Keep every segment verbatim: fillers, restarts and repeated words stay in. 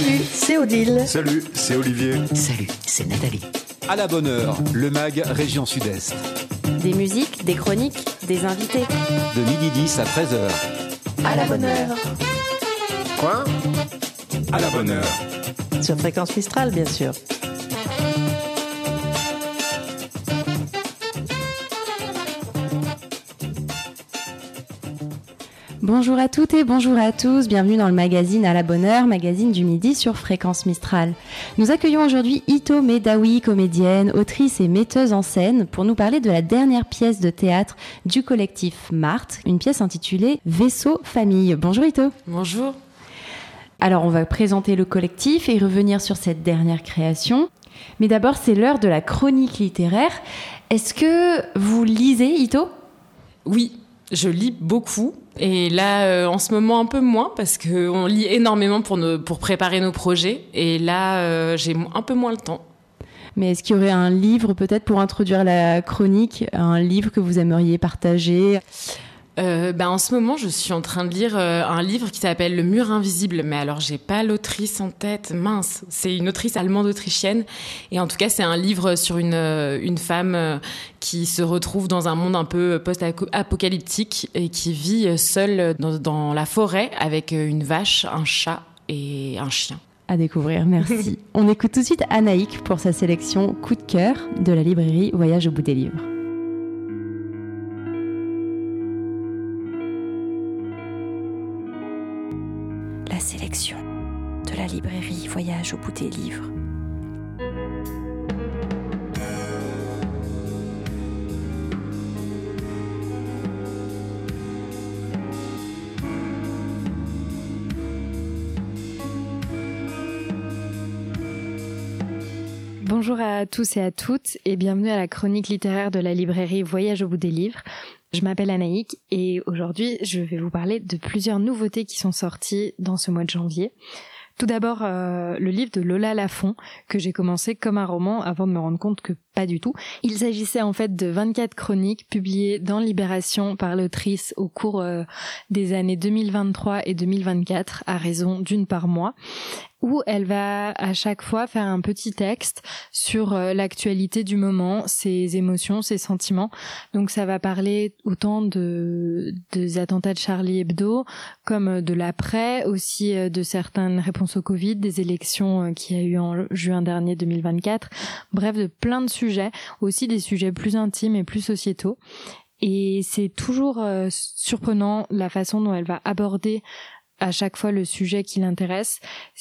Salut, c'est Odile. Salut, c'est Olivier. Salut, c'est Nathalie. À la bonne heure, le mag Région Sud-Est. Des musiques, des chroniques, des invités. De midi dix à treize heures. À la bonne heure. Quoi ? À la bonne heure. Sur Fréquence Mistral, bien sûr. Bonjour à toutes et bonjour à tous, bienvenue dans le magazine À la bonne heure, magazine du midi sur Fréquence Mistral. Nous accueillons aujourd'hui Ito Medaoui, comédienne, autrice et metteuse en scène, pour nous parler de la dernière pièce de théâtre du collectif Marthe, une pièce intitulée Vaisseau Famille. Bonjour Ito. Bonjour. Alors on va présenter le collectif et revenir sur cette dernière création. Mais d'abord c'est l'heure de la chronique littéraire. Est-ce que vous lisez, Ito ? Oui, je lis beaucoup. Et là, euh, en ce moment, un peu moins, parce qu'on lit énormément pour, nos, pour préparer nos projets. Et là, euh, j'ai un peu moins le temps. Mais est-ce qu'il y aurait un livre, peut-être, pour introduire la chronique, un livre que vous aimeriez partager ? Euh, bah en ce moment, je suis en train de lire euh, un livre qui s'appelle Le Mur Invisible. Mais alors, j'ai pas l'autrice en tête. Mince, c'est une autrice allemande-autrichienne. Et en tout cas, c'est un livre sur une, euh, une femme euh, qui se retrouve dans un monde un peu post-apocalyptique et qui vit seule dans, dans la forêt avec une vache, un chat et un chien. À découvrir, merci. On écoute tout de suite Anaïk pour sa sélection Coup de cœur de la librairie Voyage au bout des livres. La sélection de la librairie Voyage au bout des livres. Bonjour à tous et à toutes et bienvenue à la chronique littéraire de la librairie Voyage au bout des livres. Je m'appelle Anaïk et aujourd'hui je vais vous parler de plusieurs nouveautés qui sont sorties dans ce mois de janvier. Tout d'abord, euh, le livre de Lola Lafont, que j'ai commencé comme un roman avant de me rendre compte que pas du tout. Il s'agissait en fait de vingt-quatre chroniques publiées dans Libération par l'autrice au cours euh, des années deux mille vingt-trois et deux mille vingt-quatre, à raison d'une par mois, où elle va à chaque fois faire un petit texte sur euh, l'actualité du moment, ses émotions, ses sentiments. Donc ça va parler autant de des attentats de Charlie Hebdo, comme de l'après, aussi euh, de certaines réponses au Covid, des élections euh, qu'il y a eu en juin dernier deux mille vingt-quatre, bref, de plein de sujets, aussi des sujets plus intimes et plus sociétaux. Et c'est toujours euh, surprenant la façon dont elle va aborder à chaque fois le sujet qui l'intéresse.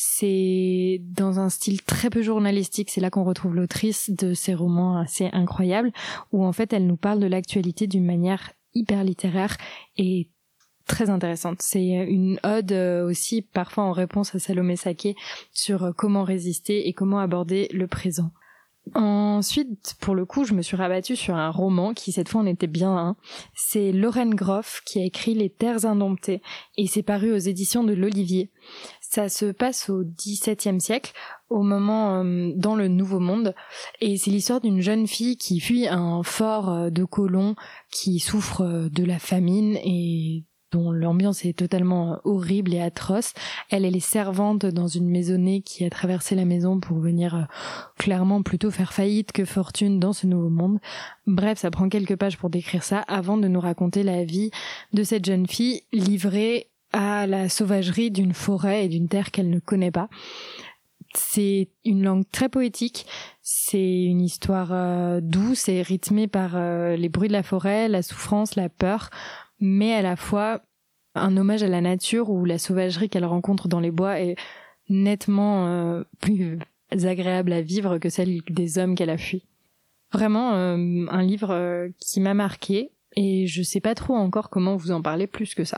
C'est dans un style très peu journalistique, c'est là qu'on retrouve l'autrice de ces romans assez incroyables, où en fait elle nous parle de l'actualité d'une manière hyper littéraire et très intéressante. C'est une ode aussi parfois en réponse à Salomé Saké sur comment résister et comment aborder le présent. Ensuite, pour le coup, je me suis rabattue sur un roman qui, cette fois, en était bien un. C'est Lorraine Groff qui a écrit Les Terres Indomptées et c'est paru aux éditions de l'Olivier. Ça se passe au dix-septième siècle, au moment euh, dans le Nouveau Monde, et c'est l'histoire d'une jeune fille qui fuit un fort de colons qui souffre de la famine et dont l'ambiance est totalement horrible et atroce. Elle, elle est servante dans une maisonnée qui a traversé la maison pour venir euh, clairement plutôt faire faillite que fortune dans ce nouveau monde. Bref, ça prend quelques pages pour décrire ça avant de nous raconter la vie de cette jeune fille livrée à la sauvagerie d'une forêt et d'une terre qu'elle ne connaît pas. C'est une langue très poétique, c'est une histoire euh, douce et rythmée par euh, les bruits de la forêt, la souffrance, la peur, mais à la fois un hommage à la nature où la sauvagerie qu'elle rencontre dans les bois est nettement euh, plus agréable à vivre que celle des hommes qu'elle a fui. Vraiment euh, un livre euh, qui m'a marqué et je sais pas trop encore comment vous en parler plus que ça.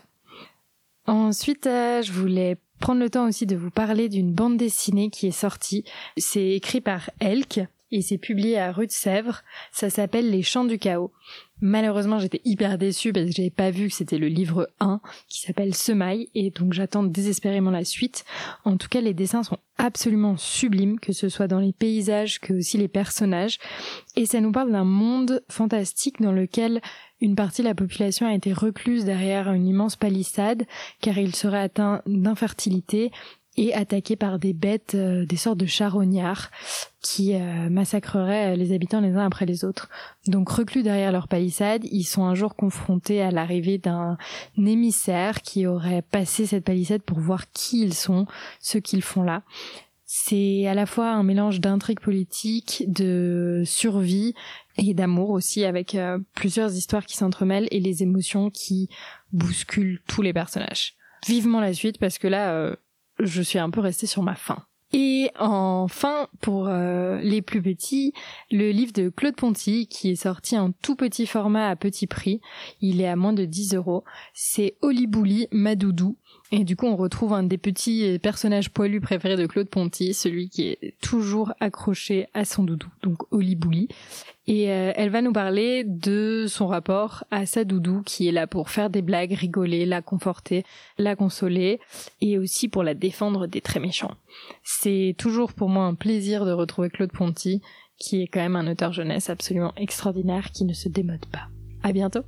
Ensuite, euh, je voulais prendre le temps aussi de vous parler d'une bande dessinée qui est sortie. C'est écrit par Elk et c'est publié à Rue de Sèvres. Ça s'appelle Les Chants du Chaos. Malheureusement, j'étais hyper déçue parce que j'avais pas vu que c'était le livre un qui s'appelle Semailles et donc j'attends désespérément la suite. En tout cas, les dessins sont absolument sublimes, que ce soit dans les paysages que aussi les personnages. Et ça nous parle d'un monde fantastique dans lequel une partie de la population a été recluse derrière une immense palissade car il serait atteint d'infertilité et attaqué par des bêtes, euh, des sortes de charognards qui euh, massacreraient les habitants les uns après les autres. Donc reclus derrière leur palissade, ils sont un jour confrontés à l'arrivée d'un émissaire qui aurait passé cette palissade pour voir qui ils sont, ce qu'ils font là. C'est à la fois un mélange d'intrigue politique, de survie et d'amour aussi, avec euh, plusieurs histoires qui s'entremêlent et les émotions qui bousculent tous les personnages. Vivement la suite, parce que là, euh, je suis un peu restée sur ma faim. Et enfin, pour euh, les plus petits, le livre de Claude Ponty, qui est sorti en tout petit format à petit prix. Il est à moins de dix euros. C'est Oli Bouli, ma doudou. Et du coup, on retrouve un des petits personnages poilus préférés de Claude Ponty, celui qui est toujours accroché à son doudou, donc Oli Bouli. Et euh, elle va nous parler de son rapport à sa doudou, qui est là pour faire des blagues, rigoler, la conforter, la consoler, et aussi pour la défendre des très méchants. C'est toujours pour moi un plaisir de retrouver Claude Ponty, qui est quand même un auteur jeunesse absolument extraordinaire, qui ne se démode pas. À bientôt!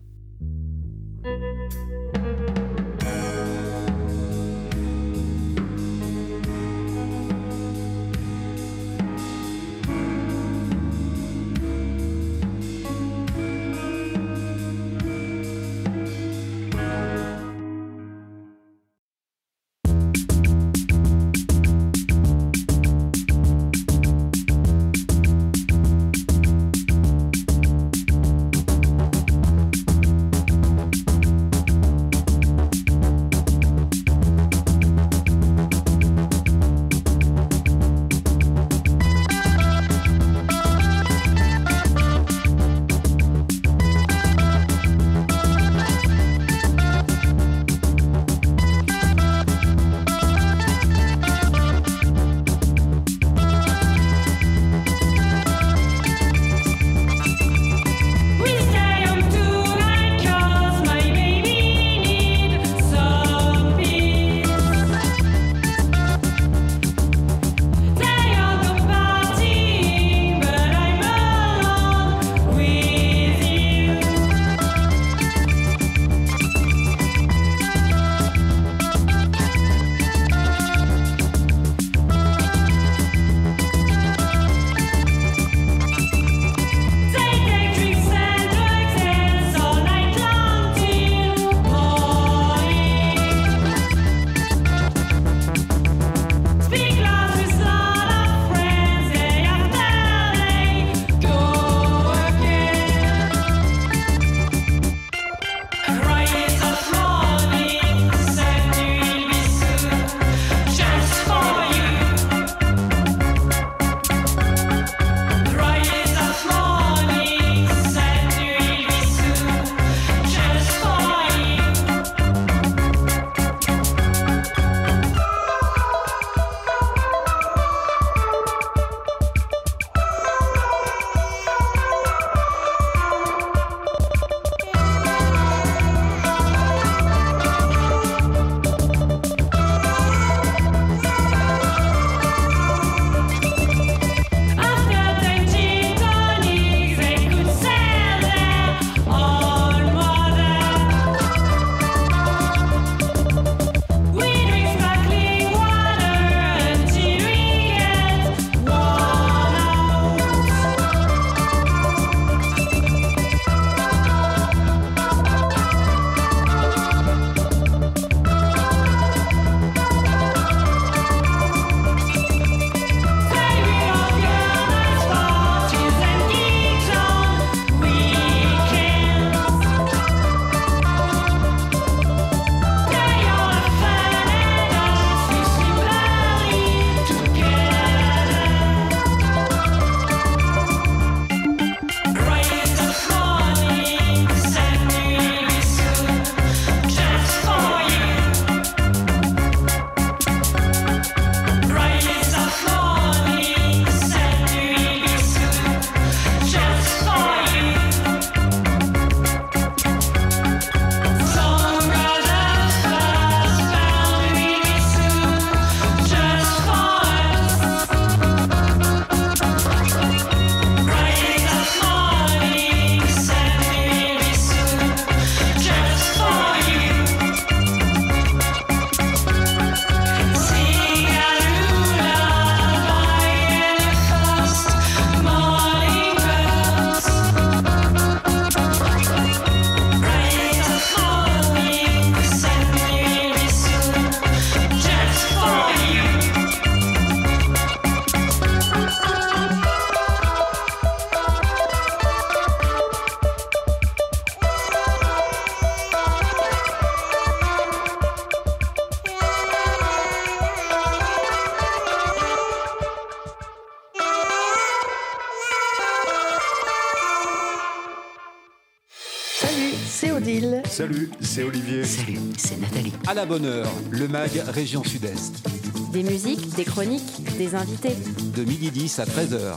Salut, c'est Olivier. Salut, c'est Nathalie. À la bonne heure, le mag Région Sud-Est. Des musiques, des chroniques, des invités. De midi dix à treize heures.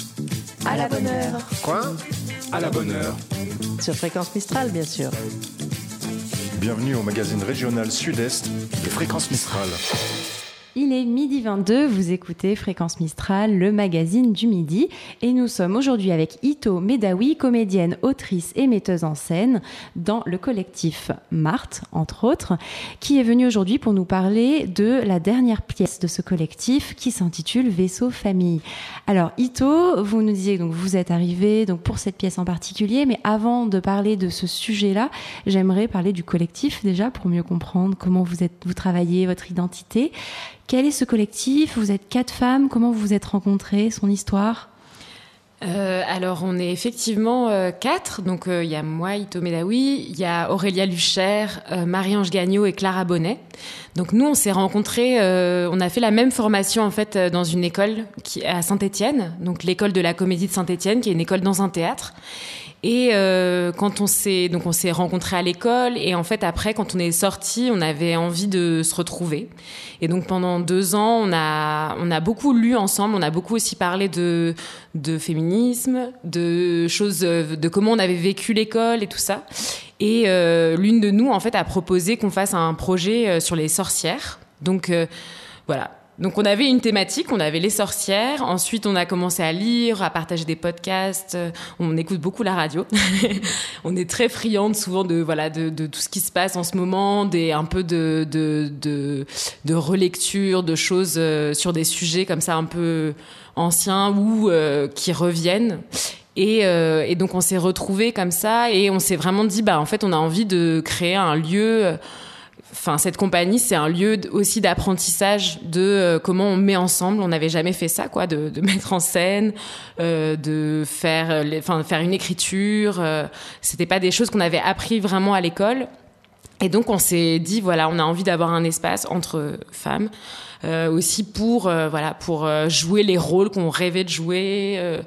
À la bonne heure. Quoi ? À la bonne heure. Sur Fréquence Mistral, bien sûr. Bienvenue au magazine régional Sud-Est de Fréquence Mistral. Il est midi vingt-deux, vous écoutez Fréquence Mistral, le magazine du midi. Et nous sommes aujourd'hui avec Ito Medaoui, comédienne, autrice et metteuse en scène dans le collectif Marthe, entre autres, qui est venue aujourd'hui pour nous parler de la dernière pièce de ce collectif qui s'intitule Vaisseau Famille. Alors Ito, vous nous disiez que vous êtes arrivée donc, pour cette pièce en particulier, mais avant de parler de ce sujet-là, j'aimerais parler du collectif déjà pour mieux comprendre comment vous, êtes, vous travaillez, votre identité. Quel est ce collectif ? Vous êtes quatre femmes. Comment vous vous êtes rencontrées ? Son histoire ? euh, Alors, on est effectivement euh, quatre. Donc, il euh, y a moi, Ito Medaoui, il y a Aurélia Luchère, euh, Marie-Ange Gagnon et Clara Bonnet. Donc, nous, on s'est rencontrés, euh, on a fait la même formation, en fait, dans une école qui, à Saint-Étienne. Donc, l'école de la Comédie de Saint-Étienne, qui est une école dans un théâtre. Et euh, quand on s'est donc on s'est rencontrés à l'école et en fait après quand on est sortis on avait envie de se retrouver et donc pendant deux ans on a on a beaucoup lu ensemble, on a beaucoup aussi parlé de de féminisme, de choses, de comment on avait vécu l'école et tout ça. Et euh, l'une de nous en fait a proposé qu'on fasse un projet sur les sorcières. Donc euh, voilà. Donc on avait une thématique, on avait les sorcières. Ensuite, on a commencé à lire, à partager des podcasts. On écoute beaucoup la radio. On est très friande souvent de voilà de, de tout ce qui se passe en ce moment, des un peu de de de, de relecture, de choses euh, sur des sujets comme ça un peu anciens ou euh, qui reviennent. Et, euh, et donc on s'est retrouvés comme ça et on s'est vraiment dit bah en fait on a envie de créer un lieu. Enfin, cette compagnie, c'est un lieu aussi d'apprentissage de euh, comment on met ensemble. On n'avait jamais fait ça, quoi, de, de mettre en scène, euh, de faire, les, enfin, faire une écriture. Euh, c'était pas des choses qu'on avait appris vraiment à l'école. Et donc, on s'est dit, voilà, on a envie d'avoir un espace entre femmes. Euh, aussi pour euh, voilà pour euh, jouer les rôles qu'on rêvait de jouer euh,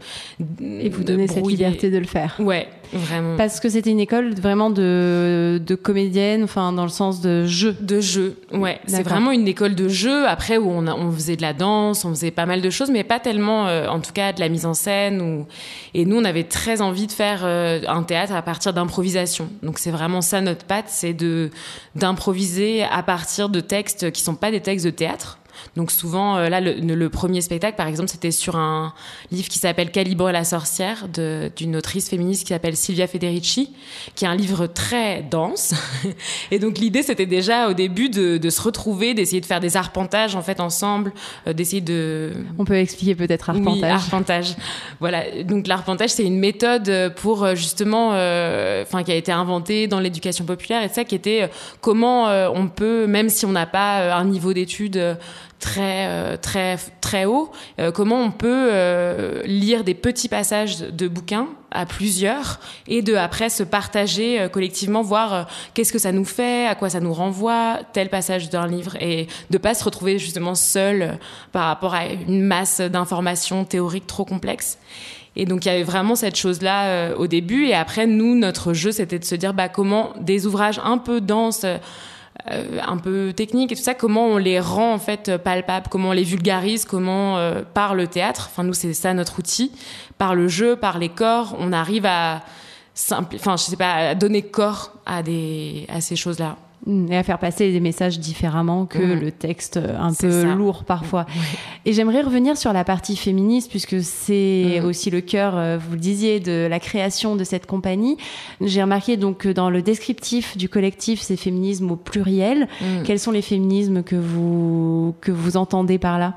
et vous donner cette liberté de le faire. Ouais, vraiment. Parce que c'était une école vraiment de de comédienne, enfin dans le sens de jeu. De jeu, ouais. C'est vraiment une école de jeu. Après où on a, on faisait de la danse, on faisait pas mal de choses, mais pas tellement, euh, en tout cas, de la mise en scène. Ou et nous on avait très envie de faire euh, un théâtre à partir d'improvisation. Donc c'est vraiment ça notre patte, c'est de d'improviser à partir de textes qui sont pas des textes de théâtre. Donc souvent, euh, là, le, le premier spectacle, par exemple, c'était sur un livre qui s'appelle Caliban et la sorcière, de, d'une autrice féministe qui s'appelle Silvia Federici, qui est un livre très dense. Et donc l'idée, c'était déjà au début de, de se retrouver, d'essayer de faire des arpentages en fait ensemble, euh, d'essayer de. On peut expliquer peut-être arpentage. Oui, arpentage. Voilà. Donc l'arpentage, c'est une méthode pour justement, euh, enfin, qui a été inventée dans l'éducation populaire et ça, qui était euh, comment euh, on peut, même si on n'a pas euh, un niveau d'études euh, très euh, très très haut, euh, comment on peut euh, lire des petits passages de bouquins à plusieurs et de après se partager euh, collectivement, voir euh, qu'est-ce que ça nous fait, à quoi ça nous renvoie tel passage d'un livre et de pas se retrouver justement seul euh, par rapport à une masse d'informations théoriques trop complexes. Et donc il y avait vraiment cette chose-là euh, au début et après nous notre jeu c'était de se dire bah comment des ouvrages un peu denses euh, Euh, un peu technique et tout ça, comment on les rend en fait palpables, comment on les vulgarise, comment euh, par le théâtre, enfin nous c'est ça notre outil, par le jeu, par les corps, on arrive à simple, enfin je sais pas, à donner corps à des à ces choses-là. Et à faire passer des messages différemment que mmh. le texte un c'est peu ça. lourd parfois. Ouais. Et j'aimerais revenir sur la partie féministe, puisque c'est mmh. aussi le cœur, vous le disiez, de la création de cette compagnie. J'ai remarqué donc que dans le descriptif du collectif, c'est féminisme au pluriel. Mmh. Quels sont les féminismes que vous, que vous entendez par là ?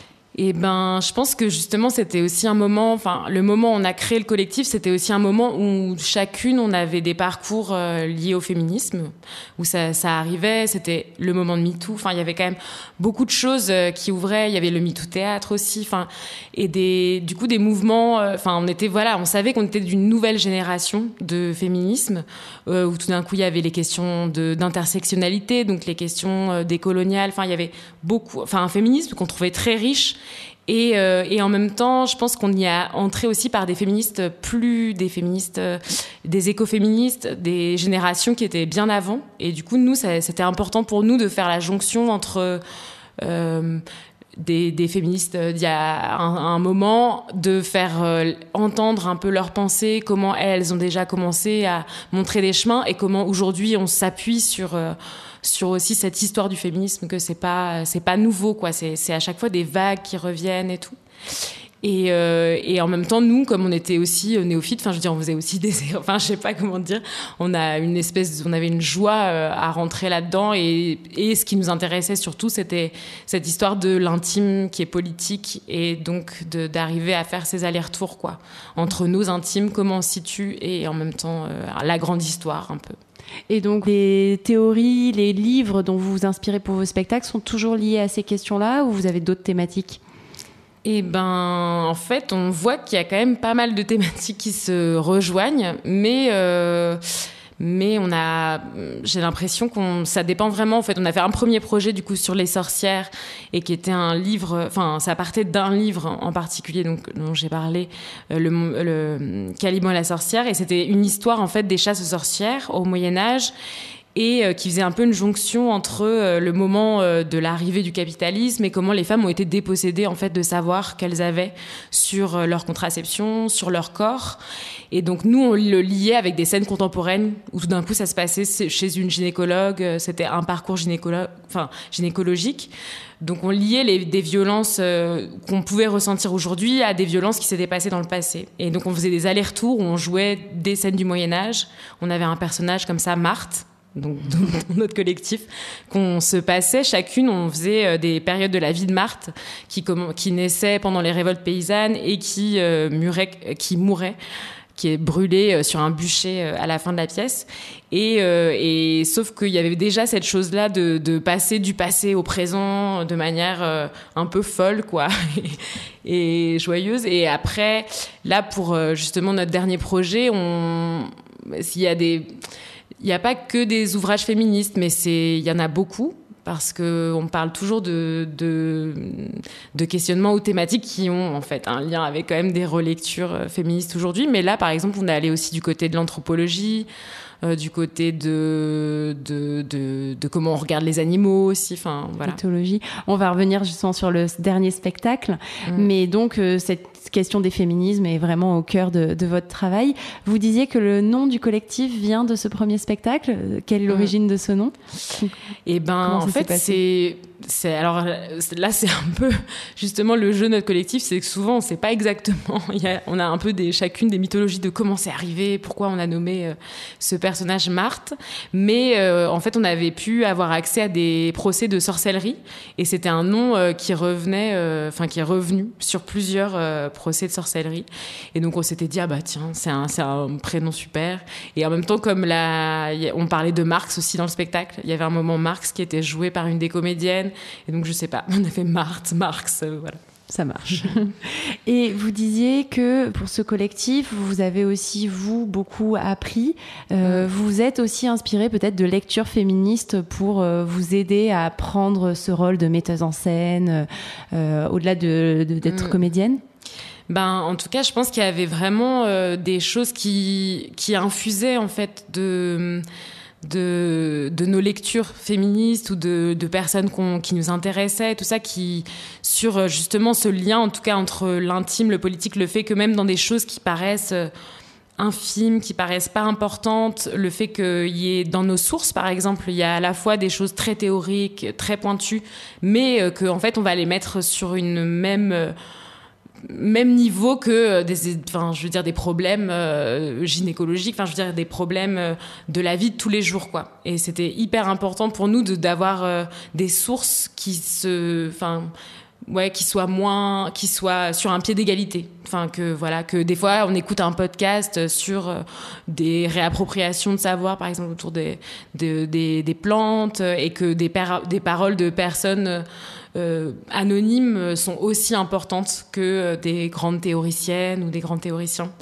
Et ben, je pense que justement, c'était aussi un moment, enfin, le moment où on a créé le collectif, c'était aussi un moment où chacune, on avait des parcours euh, liés au féminisme, où ça, ça arrivait, c'était le moment de MeToo, enfin, il y avait quand même beaucoup de choses euh, qui ouvraient, il y avait le MeToo théâtre aussi, enfin, et des, du coup, des mouvements, enfin, euh, on était, voilà, on savait qu'on était d'une nouvelle génération de féminisme, euh, où tout d'un coup, il y avait les questions de, d'intersectionnalité, donc les questions euh, décoloniales, enfin, il y avait beaucoup, enfin, un féminisme qu'on trouvait très riche. Et, euh, et en même temps, je pense qu'on y a entré aussi par des féministes plus, des féministes, euh, des écoféministes, des générations qui étaient bien avant. Et du coup, nous, ça, c'était important pour nous de faire la jonction entre euh, des, des féministes d'il y a un, un moment, de faire euh, entendre un peu leurs pensées, comment elles ont déjà commencé à montrer des chemins et comment aujourd'hui on s'appuie sur euh, sur aussi cette histoire du féminisme, que c'est pas c'est pas nouveau, quoi. C'est c'est à chaque fois des vagues qui reviennent et tout. Et, euh, et en même temps, nous, comme on était aussi néophytes, enfin, je veux dire, on faisait aussi des, enfin, je sais pas comment dire, on a une espèce, on avait une joie à rentrer là-dedans, et, et ce qui nous intéressait surtout, c'était cette histoire de l'intime qui est politique, et donc de, d'arriver à faire ces allers-retours, quoi, entre nos intimes, comment on se situe, et en même temps, euh, la grande histoire, un peu. Et donc, les théories, les livres dont vous vous inspirez pour vos spectacles sont toujours liés à ces questions-là, ou vous avez d'autres thématiques ? Eh ben, en fait, on voit qu'il y a quand même pas mal de thématiques qui se rejoignent, mais euh, mais on a, j'ai l'impression qu'on, ça dépend vraiment. En fait, on a fait un premier projet du coup sur les sorcières, et qui était un livre, enfin, ça partait d'un livre en particulier, donc dont j'ai parlé, le, le Caliban et la sorcière, et c'était une histoire en fait des chasses aux sorcières au Moyen Âge, et euh, qui faisait un peu une jonction entre euh, le moment euh, de l'arrivée du capitalisme et comment les femmes ont été dépossédées en fait de savoir qu'elles avaient sur euh, leur contraception, sur leur corps. Et donc nous, on le liait avec des scènes contemporaines où tout d'un coup ça se passait chez une gynécologue, euh, c'était un parcours gynécolo- enfin, gynécologique. Donc on liait les, des violences euh, qu'on pouvait ressentir aujourd'hui à des violences qui s'étaient passées dans le passé. Et donc on faisait des allers-retours où on jouait des scènes du Moyen-Âge. On avait un personnage comme ça, Marthe, donc dans notre collectif, qu'on se passait chacune, on faisait des périodes de la vie de Marthe qui, qui naissait pendant les révoltes paysannes et qui, euh, murait, qui mourait, qui est brûlée sur un bûcher à la fin de la pièce. Et, euh, et sauf qu'il y avait déjà cette chose-là de, de passer du passé au présent de manière euh, un peu folle, quoi, et, et joyeuse. Et après, là, pour justement notre dernier projet, on, s'il y a des Il n'y a pas que des ouvrages féministes, mais c'est, il y en a beaucoup, parce qu'on parle toujours de, de, de questionnements ou thématiques qui ont en fait un lien avec quand même des relectures féministes aujourd'hui. Mais là, par exemple, on est allé aussi du côté de l'anthropologie, euh, du côté de, de, de, de comment on regarde les animaux aussi. Enfin, voilà. L'éthologie. On va revenir justement sur le dernier spectacle. Mmh. Mais donc, euh, cette question des féminismes est vraiment au cœur de, de votre travail. Vous disiez que le nom du collectif vient de ce premier spectacle. Quelle est l'origine mmh. de ce nom ? Eh ben, en fait, c'est, c'est alors là, c'est un peu justement le jeu de notre collectif, c'est que souvent on sait pas exactement. Il y a, on a un peu des chacune des mythologies de comment c'est arrivé, pourquoi on a nommé euh, ce personnage Marthe. Mais euh, en fait, on avait pu avoir accès à des procès de sorcellerie, et c'était un nom euh, qui revenait, enfin euh, qui est revenu sur plusieurs euh, procès de sorcellerie. Et donc on s'était dit ah bah tiens, c'est un c'est un prénom super. Et en même temps, comme la, on parlait de Marx aussi dans le spectacle, il y avait un moment Marx qui était joué par une des comédiennes. Et donc, je sais pas, on a fait Marthe, Marx, euh, voilà. Ça marche. Et vous disiez que pour ce collectif, vous avez aussi, vous, beaucoup appris. Euh, mmh. Vous êtes aussi inspiré peut-être de lectures féministes pour euh, vous aider à prendre ce rôle de metteuse en scène, euh, au-delà de, de, d'être mmh. comédienne ? Ben, en tout cas, je pense qu'il y avait vraiment euh, des choses qui, qui infusaient, en fait, de... De, de nos lectures féministes ou de, de personnes qu'on, qui nous intéressaient, tout ça, qui, sur justement ce lien, en tout cas, entre l'intime, le politique, le fait que même dans des choses qui paraissent infimes, qui paraissent pas importantes, le fait qu'il y ait dans nos sources, par exemple, il y a à la fois des choses très théoriques, très pointues, mais qu'en fait, on va les mettre sur une même... même niveau que des, enfin, je veux dire des problèmes euh, gynécologiques, enfin, je veux dire des problèmes euh, de la vie de tous les jours, quoi. Et c'était hyper important pour nous de d'avoir euh, des sources qui se, enfin, ouais, qui soient moins, qui soient sur un pied d'égalité. Enfin, que voilà, que des fois on écoute un podcast sur euh, des réappropriations de savoir, par exemple autour des des des, des plantes, et que des per- des paroles de personnes euh, Euh, anonymes sont aussi importantes que des grandes théoriciennes ou des grands théoriciens.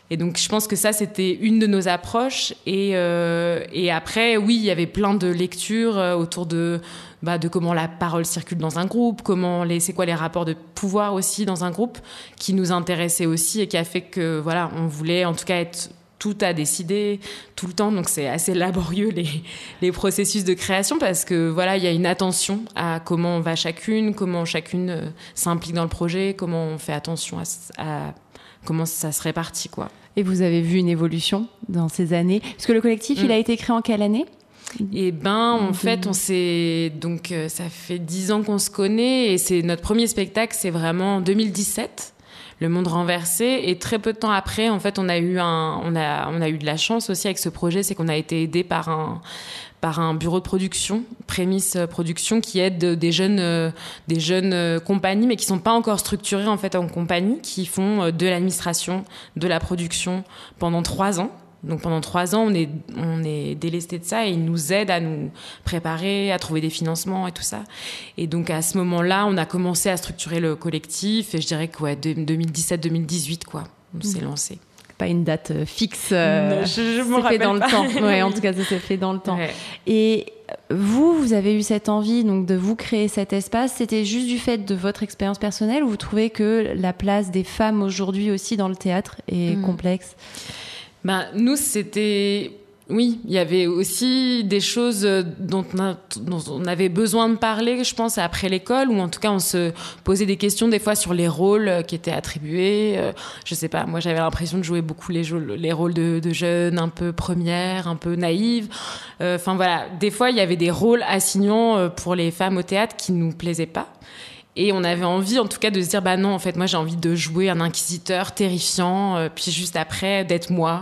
Et donc, je pense que ça, c'était une de nos approches. Et, euh, et après, oui, il y avait plein de lectures autour de, bah, de comment la parole circule dans un groupe, comment les, c'est quoi les rapports de pouvoir aussi dans un groupe, qui nous intéressaient aussi et qui a fait que, voilà, on voulait en tout cas être tout à décider tout le temps. Donc, c'est assez laborieux, les, les processus de création, parce que, voilà, il y a une attention à comment on va chacune, comment chacune euh, s'implique dans le projet, comment on fait attention à, à comment ça se répartit, quoi. Et vous avez vu une évolution dans ces années? Parce que le collectif, mmh. il a été créé en quelle année? Eh ben, en mmh. fait, on s'est donc euh, ça fait dix ans qu'on se connaît et c'est notre premier spectacle, c'est vraiment en deux mille dix-sept, Le Monde Renversé. Et très peu de temps après, en fait, on a eu un, on a, on a eu de la chance aussi avec ce projet, c'est qu'on a été aidé par un, par un bureau de production, Prémisse Production, qui aide des jeunes, euh, des jeunes euh, compagnies, mais qui sont pas encore structurées en fait en compagnie, qui font euh, de l'administration, de la production pendant trois ans. Donc pendant trois ans, on est, on est délesté de ça et ils nous aident à nous préparer, à trouver des financements et tout ça. Et donc à ce moment-là, on a commencé à structurer le collectif et je dirais que ouais, deux mille dix-sept deux mille dix-huit, quoi, on s'est lancé. Pas une date fixe, euh, non, je, je m'en c'est fait dans pas. le temps. Ouais, en tout cas, ça s'est fait dans le temps. Ouais. Et vous, vous avez eu cette envie donc de vous créer cet espace. C'était juste du fait de votre expérience personnelle ou vous trouvez que la place des femmes aujourd'hui aussi dans le théâtre est mmh. complexe? Ben, nous, c'était... Oui, il y avait aussi des choses dont on, a, dont on avait besoin de parler, je pense, après l'école, ou en tout cas, on se posait des questions des fois sur les rôles qui étaient attribués. Euh, je sais pas, moi, j'avais l'impression de jouer beaucoup les, les rôles de, de jeunes, un peu premières, un peu naïves. Enfin, euh, voilà, des fois, il y avait des rôles assignants pour les femmes au théâtre qui nous plaisaient pas. Et on avait envie, en tout cas, de se dire, bah non, en fait, moi, j'ai envie de jouer un inquisiteur terrifiant, euh, puis juste après, d'être moi,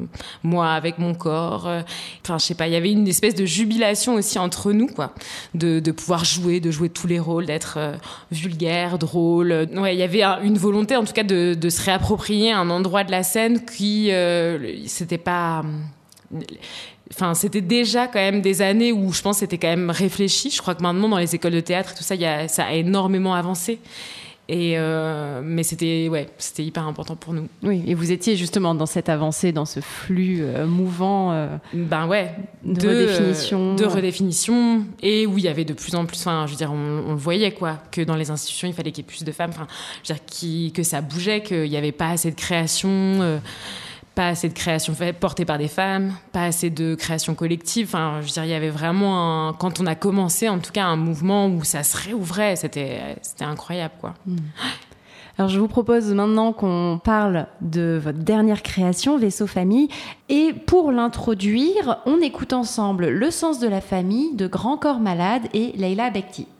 moi avec mon corps. Euh, enfin, je sais pas, il y avait une espèce de jubilation aussi entre nous, quoi, de, de pouvoir jouer, de jouer tous les rôles, d'être euh, vulgaire, drôle. Ouais, il y avait un, une volonté, en tout cas, de, de se réapproprier un endroit de la scène qui, euh, c'était pas... Euh, Enfin, c'était déjà quand même des années où je pense que c'était quand même réfléchi. Je crois que maintenant, dans les écoles de théâtre et tout ça, y a, ça a énormément avancé. Et euh, mais c'était, ouais, c'était hyper important pour nous. Oui, et vous étiez justement dans cette avancée, dans ce flux euh, mouvant euh, ben ouais, de, de redéfinition. Euh, de redéfinition. Et où il y avait de plus en plus, enfin, je veux dire, on, on le voyait, quoi, que dans les institutions, il fallait qu'il y ait plus de femmes. Enfin, je veux dire, qui, que ça bougeait, qu'il n'y avait pas assez de création. Euh, Pas assez de création portée par des femmes, pas assez de création collective. Enfin, je veux dire, il y avait vraiment, un, quand on a commencé, en tout cas, un mouvement où ça se réouvrait. C'était, c'était incroyable, quoi. Mmh. Alors, je vous propose maintenant qu'on parle de votre dernière création, Vaisseau Famille. Et pour l'introduire, on écoute ensemble Le sens de la famille de Grand Corps Malade et Leila Bekti.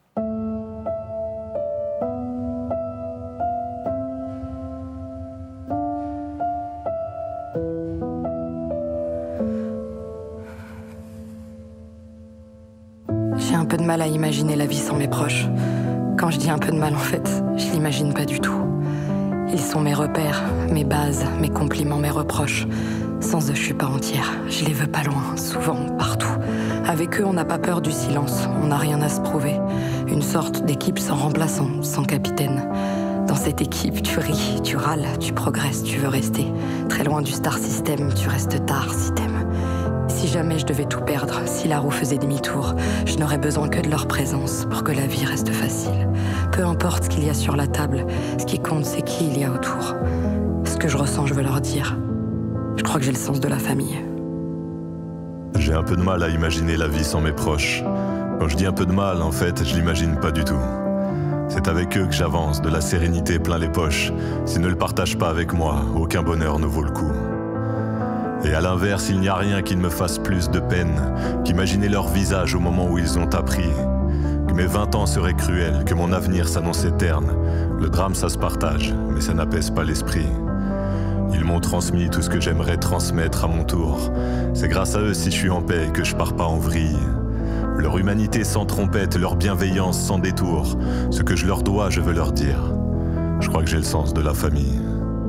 J'ai un peu de mal à imaginer la vie sans mes proches. Quand je dis un peu de mal, en fait, je l'imagine pas du tout. Ils sont mes repères, mes bases, mes compliments, mes reproches. Sans eux, je suis pas entière. Je les veux pas loin, souvent, partout. Avec eux, on n'a pas peur du silence. On n'a rien à se prouver. Une sorte d'équipe sans remplaçant, sans capitaine. Dans cette équipe, tu ris, tu râles, tu progresses, tu veux rester. Très loin du star system, tu restes tard si t'aimes. Si jamais je devais tout perdre, si la roue faisait demi-tour, je n'aurais besoin que de leur présence pour que la vie reste facile. Peu importe ce qu'il y a sur la table, ce qui compte, c'est qui il y a autour. Ce que je ressens, je veux leur dire. Je crois que j'ai le sens de la famille. J'ai un peu de mal à imaginer la vie sans mes proches. Quand je dis un peu de mal, en fait, je l'imagine pas du tout. C'est avec eux que j'avance, de la sérénité plein les poches. S'ils ne le partagent pas avec moi, aucun bonheur ne vaut le coup. Et à l'inverse, il n'y a rien qui ne me fasse plus de peine qu'imaginer leur visage au moment où ils ont appris que mes vingt ans seraient cruels, que mon avenir s'annonçait terne. Le drame, ça se partage, mais ça n'apaise pas l'esprit. Ils m'ont transmis tout ce que j'aimerais transmettre à mon tour. C'est grâce à eux si je suis en paix que je pars pas en vrille. Leur humanité sans trompette, leur bienveillance sans détour. Ce que je leur dois, je veux leur dire. Je crois que j'ai le sens de la famille.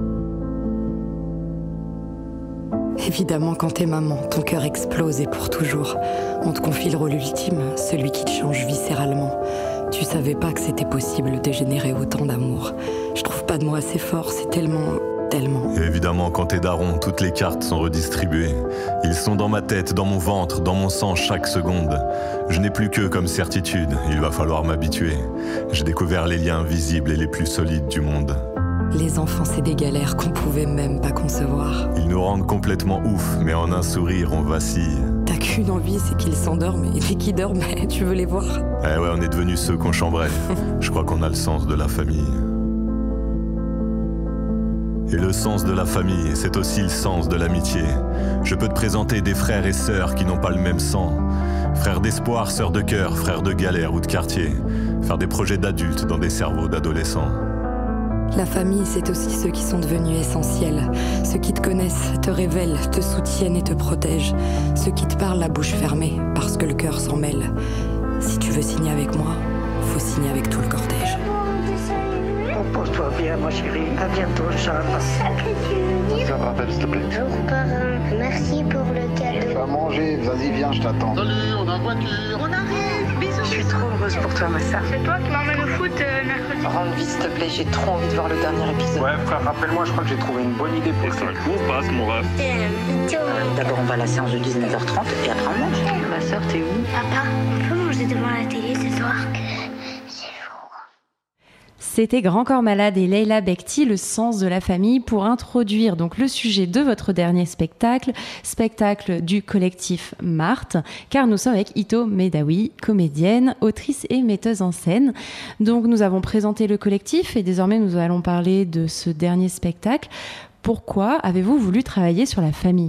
Évidemment, quand t'es maman, ton cœur explose et pour toujours. On te confie le rôle ultime, celui qui te change viscéralement. Tu savais pas que c'était possible de générer autant d'amour. Je trouve pas de mots assez forts, c'est tellement... tellement. Et évidemment, quand t'es daron, toutes les cartes sont redistribuées. Ils sont dans ma tête, dans mon ventre, dans mon sang chaque seconde. Je n'ai plus qu'eux comme certitude, il va falloir m'habituer. J'ai découvert les liens invisibles et les plus solides du monde. Les enfants, c'est des galères qu'on pouvait même pas concevoir. Ils nous rendent complètement ouf, mais en un sourire, on vacille. T'as qu'une envie, c'est qu'ils s'endorment, et dès qu'ils dorment, tu veux les voir. Eh ouais, on est devenus ceux qu'on chambrait. Je crois qu'on a le sens de la famille. Et le sens de la famille, c'est aussi le sens de l'amitié. Je peux te présenter des frères et sœurs qui n'ont pas le même sang. Frères d'espoir, sœurs de cœur, frères de galère ou de quartier. Faire des projets d'adultes dans des cerveaux d'adolescents. La famille, c'est aussi ceux qui sont devenus essentiels. Ceux qui te connaissent, te révèlent, te soutiennent et te protègent. Ceux qui te parlent la bouche fermée, parce que le cœur s'en mêle. Si tu veux signer avec moi, faut signer avec tout le cortège. Repose-toi bien, ma chérie. À bientôt, Charles. Ça me rappelle, s'il te plaît. Bonjour, parrain. Merci pour le cadeau. Va manger, vas-y, viens, je t'attends. Salut, on a une voiture. On arrive, bisous. Je suis trop heureuse pour toi, ma sœur. C'est toi qui m'emmène au foot euh, mercredi. Rentre vite, s'il te plaît, j'ai trop envie de voir le dernier épisode. Ouais, frère, rappelle-moi, je crois que j'ai trouvé une bonne idée pour ça. Où on passe, mon ref euh, D'abord, on va à la séance de dix-neuf heures trente et après, on mange. Ma sœur, t'es où? Papa, on peut manger devant la télé ce soir? C'était Grand Corps Malade et Leila Bekti, le sens de la famille, pour introduire donc le sujet de votre dernier spectacle, spectacle du collectif Marthe, car nous sommes avec Ito Medaoui, comédienne, autrice et metteuse en scène. Donc nous avons présenté le collectif et désormais nous allons parler de ce dernier spectacle. Pourquoi avez-vous voulu travailler sur la famille ?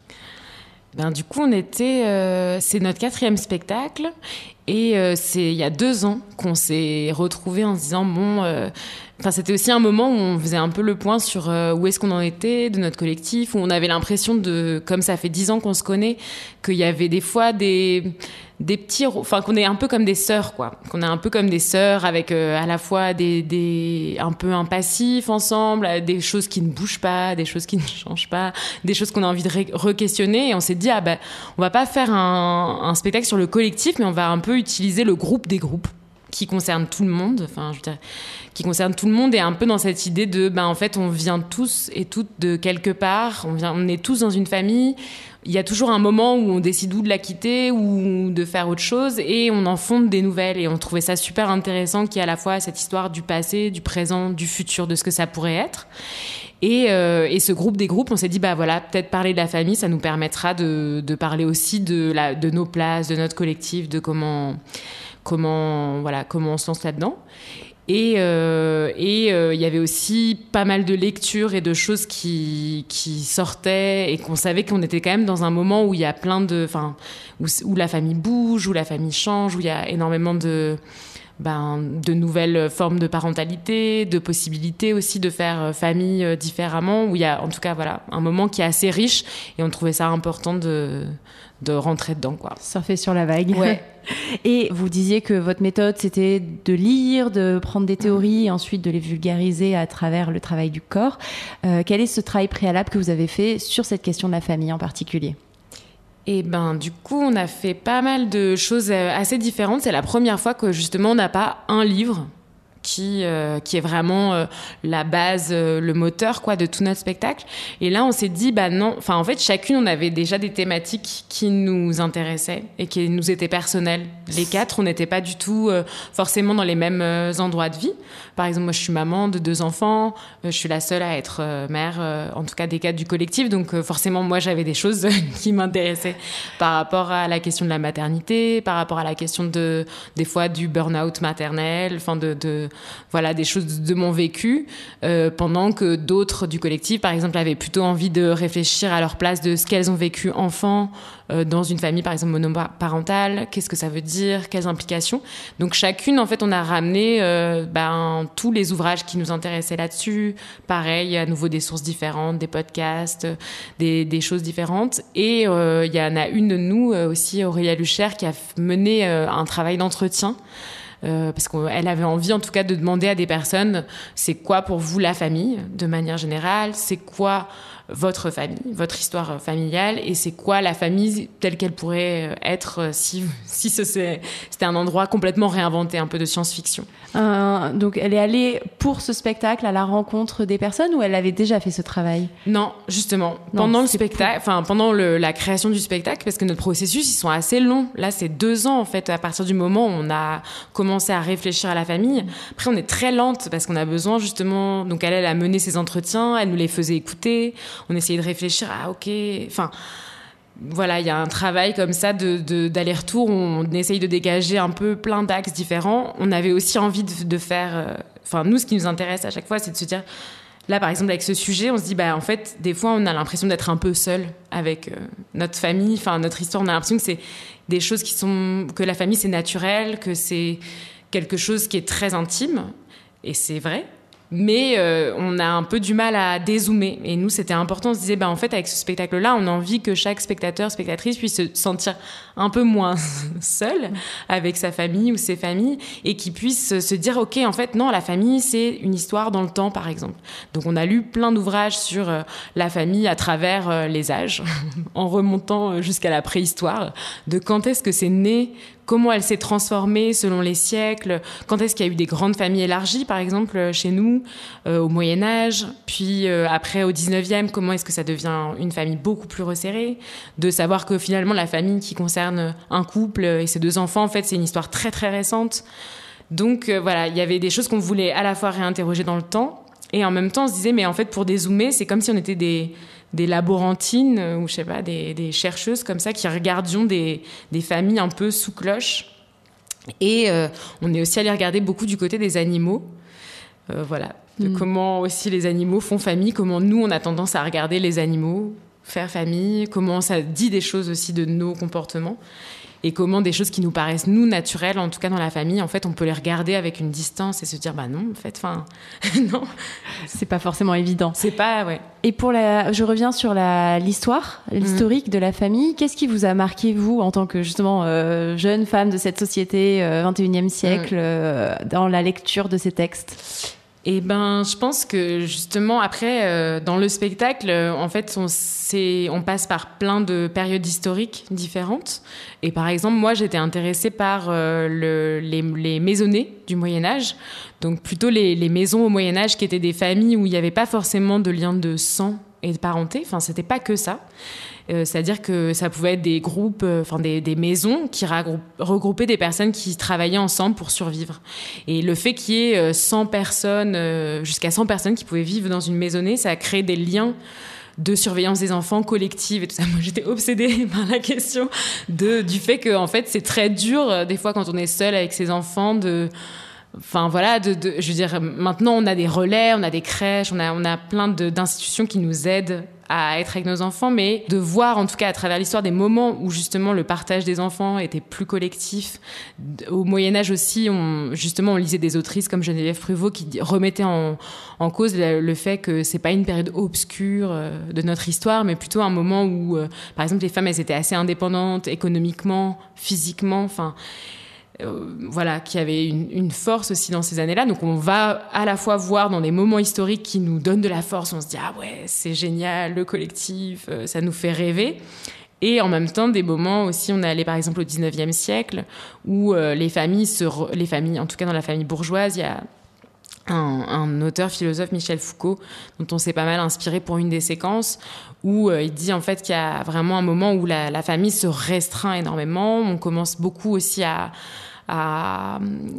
Ben, du coup, on était, euh, c'est notre quatrième spectacle et euh, c'est il y a deux ans qu'on s'est retrouvés en se disant bon, euh, enfin c'était aussi un moment où on faisait un peu le point sur euh, où est-ce qu'on en était de notre collectif, où on avait l'impression de, comme ça fait dix ans qu'on se connaît, qu'il y avait des fois des des petits, enfin qu'on est un peu comme des sœurs quoi, qu'on est un peu comme des sœurs avec euh, à la fois des des un peu un passif ensemble, des choses qui ne bougent pas, des choses qui ne changent pas, des choses qu'on a envie de re- re-questionner et on s'est dit ah ben on va pas faire un, un spectacle sur le collectif mais on va un peu utiliser le groupe des groupes qui concerne tout le monde, enfin je veux dire qui concerne tout le monde et un peu dans cette idée de ben en fait on vient tous et toutes de quelque part, on vient on est tous dans une famille. Il y a toujours un moment où on décide ou de la quitter ou de faire autre chose et on en fonde des nouvelles et on trouvait ça super intéressant qu'il y ait à la fois cette histoire du passé, du présent, du futur, de ce que ça pourrait être. Et, euh, et ce groupe des groupes, on s'est dit bah voilà, peut-être parler de la famille, ça nous permettra de, de parler aussi de, la, de nos places, de notre collectif, de comment, comment, voilà, comment on se lance là-dedans. Et euh, et il euh, y avait aussi pas mal de lectures et de choses qui qui sortaient et qu'on savait qu'on était quand même dans un moment où il y a plein de, enfin où, où la famille bouge, où la famille change, où il y a énormément de ben de nouvelles formes de parentalité, de possibilités aussi de faire famille différemment, où il y a en tout cas voilà un moment qui est assez riche et on trouvait ça important de de rentrer dedans quoi. Surfer sur la vague. Ouais. Et vous disiez que votre méthode, c'était de lire, de prendre des théories et ensuite de les vulgariser à travers le travail du corps. Euh, quel est ce travail préalable que vous avez fait sur cette question de la famille en particulier ? Et ben du coup, on a fait pas mal de choses assez différentes. C'est la première fois que justement on n'a pas un livre qui euh, qui est vraiment euh, la base, euh, le moteur quoi de tout notre spectacle. Et là, on s'est dit bah non. Enfin, en fait, chacune on avait déjà des thématiques qui nous intéressaient et qui nous étaient personnelles. Les quatre, on n'était pas du tout euh, forcément dans les mêmes euh, endroits de vie. Par exemple, moi, je suis maman de deux enfants. Euh, je suis la seule à être euh, mère, euh, en tout cas des quatre du collectif. Donc euh, forcément, moi, j'avais des choses qui m'intéressaient par rapport à la question de la maternité, par rapport à la question de des fois du burn-out maternel, enfin de, de voilà des choses de mon vécu, euh, pendant que d'autres du collectif, par exemple, avaient plutôt envie de réfléchir à leur place de ce qu'elles ont vécu enfant euh, dans une famille, par exemple monoparentale. Qu'est-ce que ça veut dire, quelles implications. Donc chacune, en fait, on a ramené euh, ben tous les ouvrages qui nous intéressaient là-dessus. Pareil, à nouveau des sources différentes, des podcasts, des, des choses différentes. Et il euh, y en a une de nous euh, aussi, Aurélia Lucher, qui a mené euh, un travail d'entretien. Euh, parce qu'elle avait envie en tout cas de demander à des personnes c'est quoi pour vous la famille de manière générale, c'est quoi votre famille, votre histoire familiale, et c'est quoi la famille telle qu'elle pourrait être si, si ce, c'est, c'était un endroit complètement réinventé, un peu de science-fiction. Euh, donc elle est allée pour ce spectacle à la rencontre des personnes, ou elle avait déjà fait ce travail ? Non, justement, non, pendant le spectacle, enfin pour... pendant le, la création du spectacle, parce que notre processus, ils sont assez longs. Là, c'est deux ans en fait, à partir du moment où on a commencé à réfléchir à la famille. Après, on est très lente parce qu'on a besoin justement. Donc elle, elle a mené ses entretiens, elle nous les faisait écouter. On essayait de réfléchir, ah ok, enfin voilà, il y a un travail comme ça de, de, d'aller-retour, on essaye de dégager un peu plein d'axes différents. On avait aussi envie de, de faire, enfin euh, nous, ce qui nous intéresse à chaque fois, c'est de se dire, là par exemple avec ce sujet, on se dit, bah en fait, des fois on a l'impression d'être un peu seul avec euh, notre famille, enfin notre histoire, on a l'impression que c'est des choses qui sont, que la famille c'est naturel, que c'est quelque chose qui est très intime, et c'est vrai. Mais euh, on a un peu du mal à dézoomer. Et nous, c'était important. On se disait, bah, en fait, avec ce spectacle-là, on a envie que chaque spectateur, spectatrice puisse se sentir un peu moins seul avec sa famille ou ses familles, et qu'il puisse se dire, OK, en fait, non, la famille, c'est une histoire dans le temps, par exemple. Donc, on a lu plein d'ouvrages sur euh, la famille à travers euh, les âges, en remontant jusqu'à la préhistoire, de quand est-ce que c'est né, comment elle s'est transformée selon les siècles, quand est-ce qu'il y a eu des grandes familles élargies, par exemple, chez nous, euh, au Moyen-Âge, puis euh, après, au dix-neuvième, comment est-ce que ça devient une famille beaucoup plus resserrée, de savoir que finalement, la famille qui concerne un couple et ses deux enfants, en fait, c'est une histoire très, très récente. Donc, euh, voilà, il y avait des choses qu'on voulait à la fois réinterroger dans le temps, et en même temps, on se disait, mais en fait, pour dézoomer, c'est comme si on était des... des laborantines ou je sais pas, des, des chercheuses comme ça qui regardions des, des familles un peu sous cloche. Et euh, on est aussi allé regarder beaucoup du côté des animaux. Euh, voilà, de mmh. comment aussi les animaux font famille, comment nous on a tendance à regarder les animaux faire famille, comment ça dit des choses aussi de nos comportements. Et comment des choses qui nous paraissent, nous, naturelles, en tout cas dans la famille, en fait, on peut les regarder avec une distance et se dire, bah non, en fait, enfin, non. C'est pas forcément évident. C'est pas, ouais. Et pour la, je reviens sur la, l'histoire, l'historique mmh. de la famille. Qu'est-ce qui vous a marqué, vous, en tant que, justement, euh, jeune femme de cette société euh, vingt et unième siècle, mmh. euh, dans la lecture de ces textes ? Eh ben, je pense que justement après, euh, dans le spectacle, euh, en fait, on, c'est, on passe par plein de périodes historiques différentes. Et par exemple, moi, j'étais intéressée par euh, le, les, les maisonnées du Moyen Âge, donc plutôt les, les maisons au Moyen Âge qui étaient des familles où il n'y avait pas forcément de lien de sang et de parenté. Enfin, c'était pas que ça. Euh, c'est-à-dire que ça pouvait être des groupes, euh, enfin des, des maisons qui ragrou- regroupaient des personnes qui travaillaient ensemble pour survivre. Et le fait qu'il y ait euh, cent personnes, euh, jusqu'à cent personnes qui pouvaient vivre dans une maisonnée, ça a créé des liens de surveillance des enfants collective et tout ça. Moi, j'étais obsédée par la question de, du fait que, en fait, c'est très dur, euh, des fois, quand on est seul avec ses enfants, de... Enfin voilà, de, de, je veux dire, maintenant on a des relais, on a des crèches, on a, on a plein de, d'institutions qui nous aident à être avec nos enfants, mais de voir en tout cas à travers l'histoire des moments où justement le partage des enfants était plus collectif. Au Moyen-Âge aussi, on, justement on lisait des autrices comme Geneviève Pruvot qui remettaient en, en cause le, le fait que c'est pas une période obscure euh, de notre histoire, mais plutôt un moment où, euh, par exemple, les femmes elles étaient assez indépendantes économiquement, physiquement, enfin... Euh, voilà, qui avait une, une force aussi dans ces années-là. Donc on va à la fois voir dans des moments historiques qui nous donnent de la force, on se dit ah ouais c'est génial, le collectif, euh, ça nous fait rêver. Et en même temps des moments aussi, on est allé par exemple au dix-neuvième siècle où euh, les familles, se re... les familles, en tout cas dans la famille bourgeoise, il y a un, un auteur philosophe, Michel Foucault, dont on s'est pas mal inspiré pour une des séquences, où euh, il dit en fait qu'il y a vraiment un moment où la, la famille se restreint énormément. On commence beaucoup aussi à, à,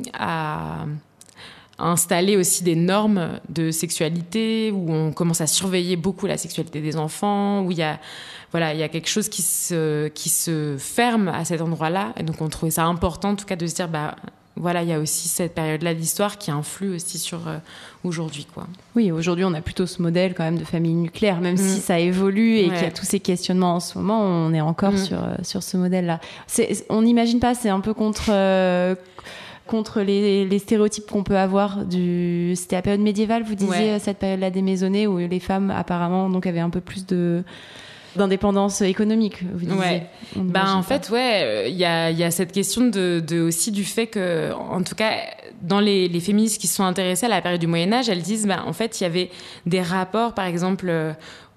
à installer aussi des normes de sexualité, où on commence à surveiller beaucoup la sexualité des enfants, où il y a, voilà, il y a quelque chose qui se, qui se ferme à cet endroit-là. Et donc on trouvait ça important en tout cas de se dire... bah voilà, il y a aussi cette période-là de l'histoire qui influe aussi sur euh, aujourd'hui, quoi. Oui, aujourd'hui, on a plutôt ce modèle quand même de famille nucléaire, même mmh. si ça évolue et ouais. qu'il y a tous ces questionnements en ce moment, on est encore mmh. sur, euh, sur ce modèle-là. C'est, on n'imagine pas, c'est un peu contre... Euh, contre les, les stéréotypes qu'on peut avoir du... C'était la période médiévale, vous disiez, ouais. cette période-là des maisonnées, où les femmes, apparemment, donc, avaient un peu plus de... d'indépendance économique, vous disiez. Ouais. Ben, en fait, ouais, il y a, y a cette question de, de, aussi du fait que, en tout cas, dans les, les féministes qui se sont intéressées à la période du Moyen-Âge, elles disent, bah, en fait, il y avait des rapports, par exemple, euh,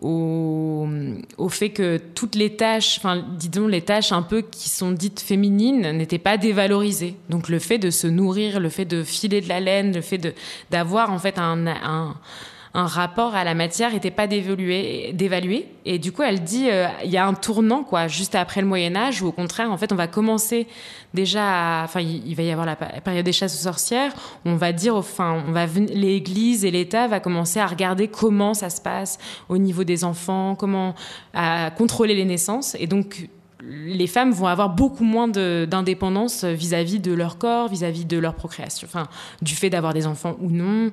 au, au fait que toutes les tâches, enfin, disons, les tâches un peu qui sont dites féminines n'étaient pas dévalorisées. Donc, le fait de se nourrir, le fait de filer de la laine, le fait de, d'avoir, en fait, un, un, un rapport à la matière n'était pas dévalué, dévalué. Et du coup, elle dit, euh, il y a un tournant, quoi, juste après le Moyen-Âge, où au contraire, en fait, on va commencer déjà, enfin, il, il va y avoir la période des chasses aux sorcières. On va dire, enfin, on va l'Église et l'État va commencer à regarder comment ça se passe au niveau des enfants, comment à contrôler les naissances. Et donc, les femmes vont avoir beaucoup moins de, d'indépendance vis-à-vis de leur corps, vis-à-vis de leur procréation, enfin, du fait d'avoir des enfants ou non.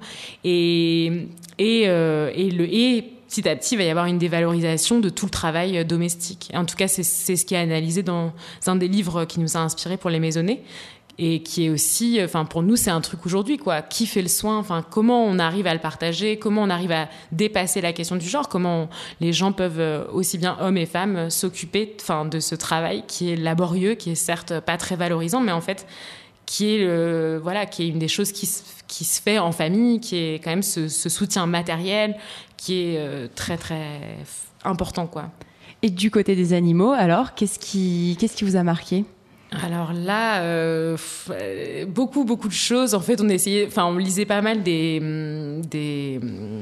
Et, et, euh, et, le, et petit à petit, il va y avoir une dévalorisation de tout le travail domestique. Et en tout cas, c'est, c'est ce qui est analysé dans un des livres qui nous a inspirés pour les maisonnées. Et qui est aussi, enfin pour nous c'est un truc aujourd'hui quoi. Qui fait le soin, enfin comment on arrive à le partager, comment on arrive à dépasser la question du genre, comment on, les gens peuvent aussi bien hommes et femmes s'occuper, enfin de ce travail qui est laborieux, qui est certes pas très valorisant, mais en fait qui est le, voilà, qui est une des choses qui qui se fait en famille, qui est quand même ce, ce soutien matériel, qui est euh, très très important quoi. Et du côté des animaux, alors qu'est-ce qui qu'est-ce qui vous a marqué? Alors là, euh, beaucoup, beaucoup de choses. En fait, on essayait, enfin, on lisait pas mal des, des,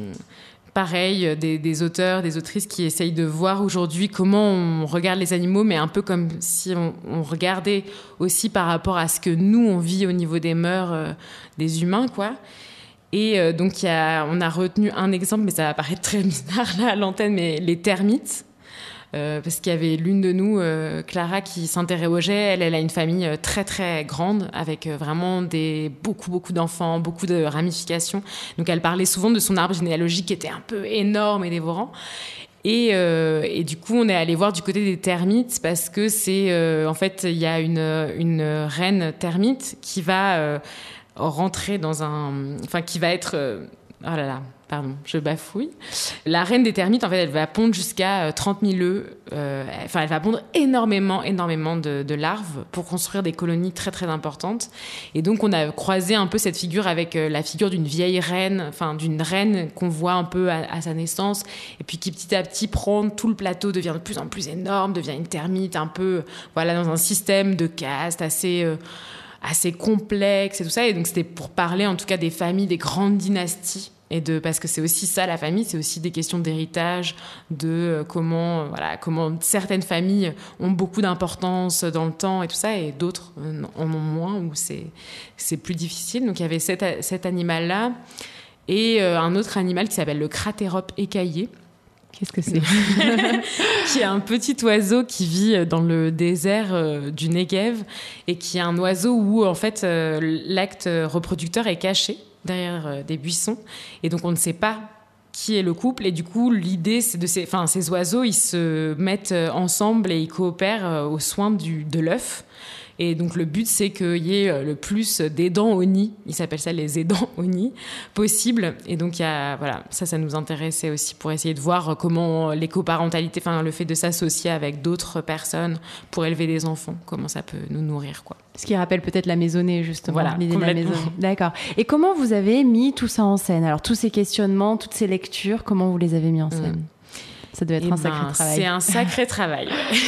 pareil, des, des auteurs, des autrices qui essayent de voir aujourd'hui comment on regarde les animaux, mais un peu comme si on, on regardait aussi par rapport à ce que nous, on vit au niveau des mœurs euh, des humains, quoi. Et euh, donc, y a, on a retenu un exemple, mais ça va paraître très bizarre là à l'antenne, mais les termites. Euh, parce qu'il y avait l'une de nous, euh, Clara, qui s'interrogeait. Elle, elle a une famille euh, très très grande avec euh, vraiment des beaucoup beaucoup d'enfants, beaucoup de ramifications. Donc elle parlait souvent de son arbre généalogique qui était un peu énorme et dévorant. Et, euh, et du coup, on est allé voir du côté des termites parce que c'est euh, en fait il y a une une reine termite qui va euh, rentrer dans un, enfin qui va être euh, oh là là. Pardon, je bafouille. La reine des termites, en fait, elle va pondre jusqu'à trente mille œufs. Euh, enfin, elle va pondre énormément, énormément de, de larves pour construire des colonies très, très importantes. Et donc, on a croisé un peu cette figure avec euh, la figure d'une vieille reine, enfin, d'une reine qu'on voit un peu à, à sa naissance, et puis qui, petit à petit, prend tout le plateau, devient de plus en plus énorme, devient une termite un peu, voilà, dans un système de caste assez... Euh, assez complexe et tout ça. Et donc, c'était pour parler, en tout cas, des familles, des grandes dynasties. Et de, parce que c'est aussi ça, la famille, c'est aussi des questions d'héritage, de euh, comment, euh, voilà, comment certaines familles ont beaucoup d'importance dans le temps et tout ça, et d'autres euh, en ont moins, où c'est, c'est plus difficile. Donc, il y avait cet, cet animal-là, et euh, un autre animal qui s'appelle le cratérope écaillé. Qu'est-ce que c'est? Qui est un petit oiseau qui vit dans le désert euh, du Negev, et qui est un oiseau où, en fait, euh, l'acte reproducteur est caché derrière euh, des buissons, et donc on ne sait pas qui est le couple. Et du coup, l'idée, c'est de ces, enfin, ces oiseaux, ils se mettent ensemble et ils coopèrent euh, aux soins du, de l'œuf. Et donc, le but, c'est qu'il y ait le plus d'aidants au nid. Ils s'appellent ça les aidants au nid possible. Et donc, il y a, voilà, ça, ça nous intéressait aussi pour essayer de voir comment l'écoparentalité, enfin, le fait de s'associer avec d'autres personnes pour élever des enfants, comment ça peut nous nourrir, quoi. Ce qui rappelle peut-être la maisonnée, justement. Voilà, l'idée de la maisonnée. D'accord. Et comment vous avez mis tout ça en scène? Alors, tous ces questionnements, toutes ces lectures, comment vous les avez mis en scène? mmh. Ça doit être eh un sacré ben, travail. C'est un sacré travail.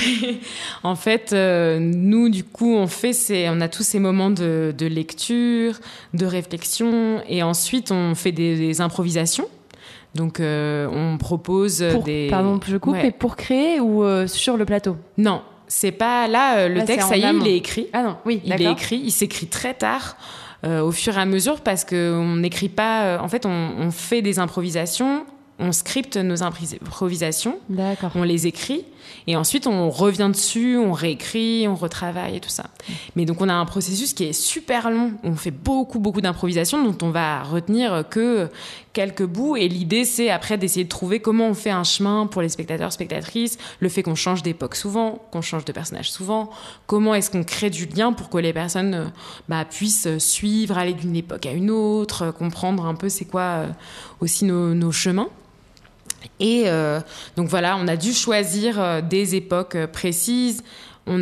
En fait, euh, nous, du coup, on fait ces, on a tous ces moments de, de lecture, de réflexion, et ensuite on fait des, des improvisations. Donc, euh, on propose pour, des. Pardon, je coupe. Ouais. Mais pour créer ou euh, sur le plateau? Non, c'est pas là. Euh, le là, texte, ça y est, il est écrit. Ah non, oui, il d'accord. est écrit. Il s'écrit très tard. Euh, au fur et à mesure, parce qu'on n'écrit pas. Euh, en fait, on, on fait des improvisations. On scripte nos improvisations, D'accord. On les écrit, et ensuite on revient dessus, on réécrit, on retravaille et tout ça. Mais donc on a un processus qui est super long. On fait beaucoup, beaucoup d'improvisations dont on va retenir que quelques bouts. Et l'idée, c'est après d'essayer de trouver comment on fait un chemin pour les spectateurs, spectatrices, le fait qu'on change d'époque souvent, qu'on change de personnage souvent, comment est-ce qu'on crée du lien pour que les personnes bah, puissent suivre, aller d'une époque à une autre, comprendre un peu c'est quoi euh, aussi nos, nos chemins. Et euh, donc voilà, on a dû choisir euh, des époques précises. On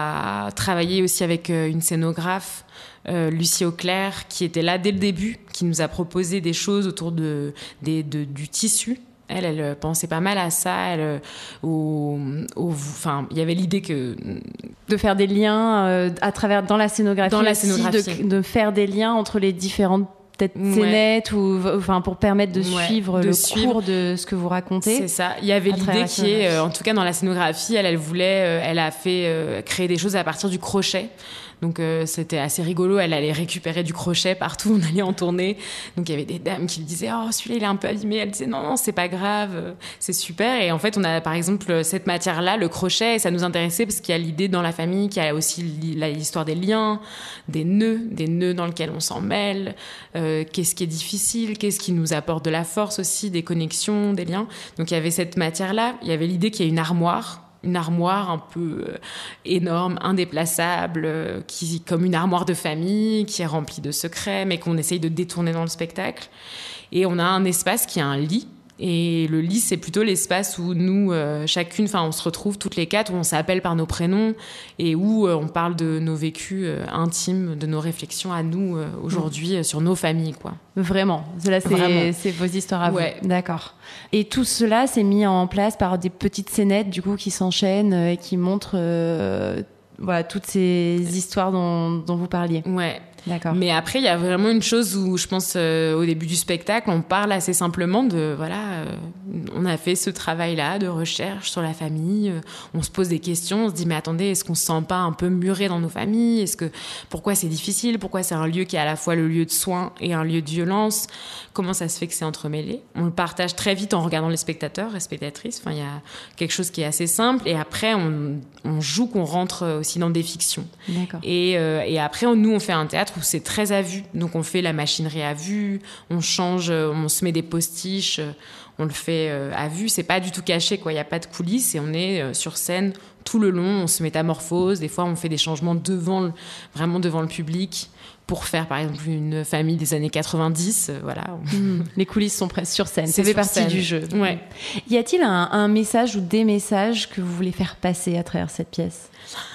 a travaillé aussi avec une scénographe, euh, Lucie Auclair, qui était là dès le début, qui nous a proposé des choses autour de, des, de, du tissu. Elle, elle pensait pas mal à ça. Elle, au, au, enfin, il y avait l'idée que de faire des liens euh, à travers dans la scénographie, dans la aussi, scénographie. De, de faire des liens entre les différentes peut-être scénettes ouais. ou enfin pour permettre de ouais, suivre de le suivre. cours de ce que vous racontez. C'est ça. Il y avait l'idée qui est, euh, en tout cas dans la scénographie, elle, elle voulait, euh, elle a fait euh, créer des choses à partir du crochet. Donc euh, c'était assez rigolo, elle allait récupérer du crochet partout, on allait en tournée. Donc il y avait des dames qui lui disaient « Oh, celui-là, il est un peu abîmé ». Elle disait « Non, non, c'est pas grave, c'est super ». Et en fait, on a par exemple cette matière-là, le crochet, et ça nous intéressait parce qu'il y a l'idée dans la famille, qu'il y a aussi l'histoire des liens, des nœuds, des nœuds dans lesquels on s'en mêle, euh, qu'est-ce qui est difficile, qu'est-ce qui nous apporte de la force aussi, des connexions, des liens. Donc il y avait cette matière-là, il y avait l'idée qu'il y ait une armoire, une armoire un peu euh, énorme, indéplaçable, euh, qui, comme une armoire de famille, qui est remplie de secrets, mais qu'on essaye de détourner dans le spectacle. Et on a un espace qui a un lit. Et le lit, c'est plutôt l'espace où nous, euh, chacune, enfin, on se retrouve toutes les quatre, où on s'appelle par nos prénoms et où euh, on parle de nos vécus euh, intimes, de nos réflexions à nous euh, aujourd'hui euh, sur nos familles, quoi. Vraiment. Là, c'est, Vraiment. c'est vos histoires à ouais. vous. D'accord. Et tout cela s'est mis en place par des petites scénettes, du coup, qui s'enchaînent et qui montrent, euh, voilà, toutes ces histoires dont, dont vous parliez. Ouais. D'accord. Mais après, il y a vraiment une chose où je pense euh, au début du spectacle, on parle assez simplement de, voilà, euh, on a fait ce travail-là de recherche sur la famille, euh, on se pose des questions, on se dit mais attendez, est-ce qu'on se sent pas un peu muré dans nos familles ? Est-ce que, pourquoi c'est difficile ? Pourquoi c'est un lieu qui est à la fois le lieu de soins et un lieu de violence ? Comment ça se fait que c'est entremêlé ? On le partage très vite en regardant les spectateurs et spectatrices, enfin il y a quelque chose qui est assez simple et après on, on joue qu'on rentre aussi dans des fictions. D'accord. Et, euh, et après nous on fait un théâtre où c'est très à vue, donc on fait la machinerie à vue, on change, on se met des postiches, on le fait à vue, c'est pas du tout caché, quoi. Il y a pas de coulisses et on est sur scène tout le long, on se métamorphose, des fois on fait des changements devant le, vraiment devant le public pour faire par exemple une famille des années quatre-vingt-dix, euh, voilà. Mmh. Les coulisses sont presque sur scène, C'est ça fait sur partie scène. du jeu. Ouais. Y a-t-il un, un message ou des messages que vous voulez faire passer à travers cette pièce ?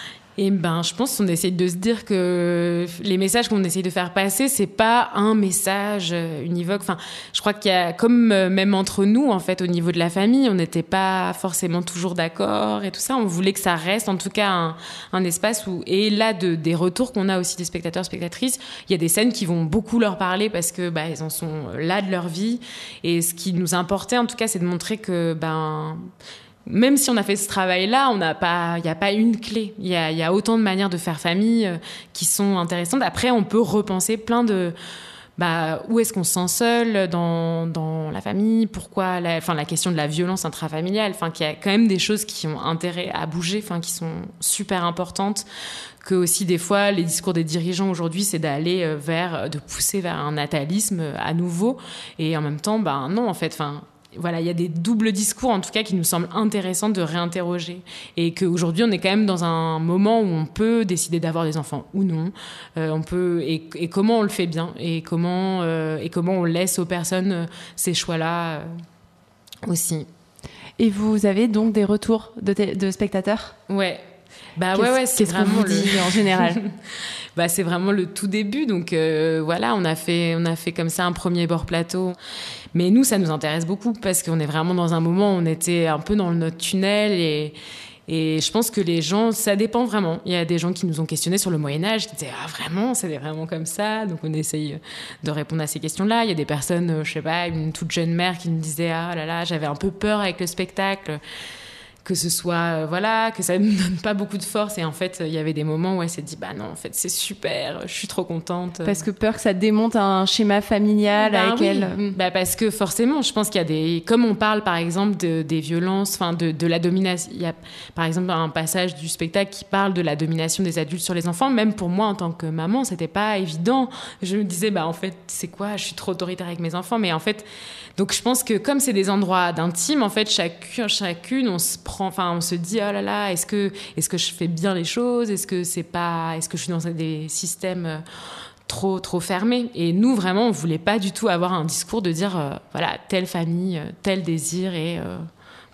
Eh ben, je pense qu'on essaye de se dire que les messages qu'on essaye de faire passer, c'est pas un message univoque. Enfin, je crois qu'il y a, comme même entre nous, en fait, au niveau de la famille, on n'était pas forcément toujours d'accord et tout ça. On voulait que ça reste, en tout cas, un, un espace où, et là, de, des retours qu'on a aussi des spectateurs, spectatrices, il y a des scènes qui vont beaucoup leur parler parce que, bah, ils en sont là de leur vie. Et ce qui nous importait, en tout cas, c'est de montrer que, ben, même si on a fait ce travail-là, on n'a pas, il n'y a pas une clé. Il y a, il y a autant de manières de faire famille euh, qui sont intéressantes. Après, on peut repenser plein de, bah, où est-ce qu'on se sent seul dans, dans la famille, pourquoi, la, enfin, la question de la violence intrafamiliale, enfin, qu'il y a quand même des choses qui ont intérêt à bouger, enfin, qui sont super importantes. Que aussi, des fois, les discours des dirigeants aujourd'hui, c'est d'aller vers, de pousser vers un natalisme à nouveau. Et en même temps, bah, non, en fait, enfin, voilà, il y a des doubles discours, en tout cas, qui nous semblent intéressants de réinterroger. Et qu'aujourd'hui, on est quand même dans un moment où on peut décider d'avoir des enfants ou non. Euh, on peut, et, et comment on le fait bien, et comment, euh, et comment on laisse aux personnes euh, ces choix-là euh, aussi. Et vous avez donc des retours de, te- de spectateurs ? Ouais. Bah qu'est-ce, ouais, ouais, c'est qu'est-ce vraiment qu'on vous dit le... en général. Bah c'est vraiment le tout début, donc euh, voilà, on a fait, on a fait comme ça un premier bord plateau. Mais nous, ça nous intéresse beaucoup parce qu'on est vraiment dans un moment où on était un peu dans notre tunnel et et je pense que les gens, ça dépend vraiment. Il y a des gens qui nous ont questionnés sur le Moyen-Âge, qui disaient « Ah, vraiment, c'est vraiment comme ça ?» Donc, on essaye de répondre à ces questions-là. Il y a des personnes, je sais pas, une toute jeune mère qui nous disait « Ah là là, j'avais un peu peur avec le spectacle ». Que ce soit, euh, voilà, que ça ne me donne pas beaucoup de force. Et en fait, il y avait des moments où elle s'est dit, bah non, en fait, c'est super, je suis trop contente. Parce que peur que ça démonte un schéma familial bah, avec oui. elle. Bah parce que forcément, je pense qu'il y a des... Comme on parle, par exemple, de, des violences, enfin, de, de la domination. Il y a, par exemple, un passage du spectacle qui parle de la domination des adultes sur les enfants. Même pour moi, en tant que maman, c'était pas évident. Je me disais, bah en fait, c'est quoi ? Je suis trop autoritaire avec mes enfants. Mais en fait... Donc, je pense que comme c'est des endroits d'intime, en fait, chacune, chacune, on se prend, enfin, on se dit, oh là là, est-ce que, est-ce que je fais bien les choses ? Est-ce que c'est pas, est-ce que je suis dans des systèmes trop, trop fermés ? Et nous, vraiment, on voulait pas du tout avoir un discours de dire, euh, voilà, telle famille, tel désir et euh,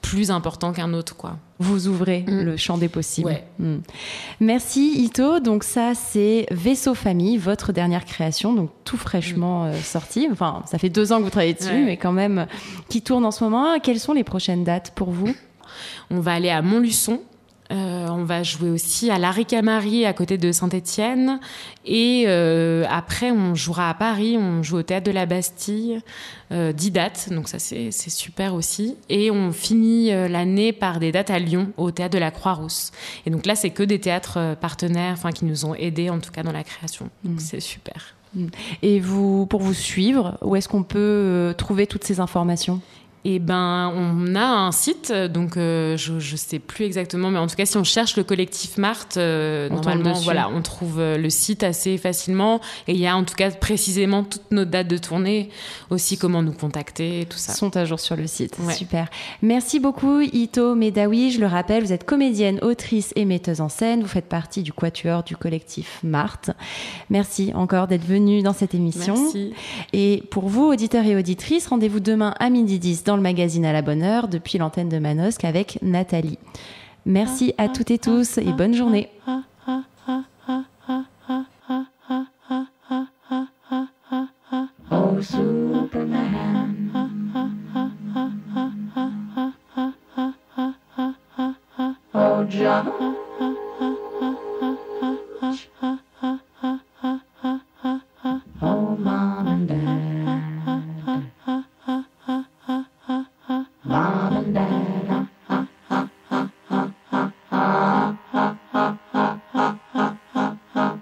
plus important qu'un autre, quoi. Vous ouvrez mmh. le champ des possibles. Ouais. Mmh. Merci Ito. Donc ça, c'est Vaisseau Famille, votre dernière création, donc tout fraîchement mmh. euh, sorti. Enfin, ça fait deux ans que vous travaillez dessus, ouais. mais quand même, qui tourne en ce moment. Quelles sont les prochaines dates pour vous ? On va aller à Montluçon. Euh, on va jouer aussi à l'Aricamari à côté de Saint-Étienne et euh, après on jouera à Paris, on joue au Théâtre de la Bastille, euh, dix dates, donc ça c'est, c'est super aussi, et on finit euh, l'année par des dates à Lyon au Théâtre de la Croix-Rousse, et donc là c'est que des théâtres euh, partenaires, enfin qui nous ont aidés en tout cas dans la création, donc mmh. c'est super. Et vous, pour vous suivre, où est-ce qu'on peut euh, trouver toutes ces informations ? Eh ben, on a un site, donc euh, je je sais plus exactement, mais en tout cas, si on cherche le collectif Marthe, euh, normalement, voilà, on trouve le site assez facilement. Et il y a en tout cas précisément toutes nos dates de tournée, aussi comment nous contacter, tout ça. Sont à jour sur le site. Ouais. Super. Merci beaucoup, Ito Medaoui. Je le rappelle, vous êtes comédienne, autrice et metteuse en scène. Vous faites partie du quatuor du collectif Marthe. Merci encore d'être venue dans cette émission. Merci. Et pour vous, auditeurs et auditrices, rendez-vous demain à midi dix dans le magazine À la bonne heure depuis l'antenne de Manosque avec Nathalie. Merci à toutes et tous et bonne journée. Oh Superman, oh John, oh Mom and Dad. Mom and Dad, ha, ha, ha, ha, ha, ha, ha, ha, ha, ha, ha, ha, ha,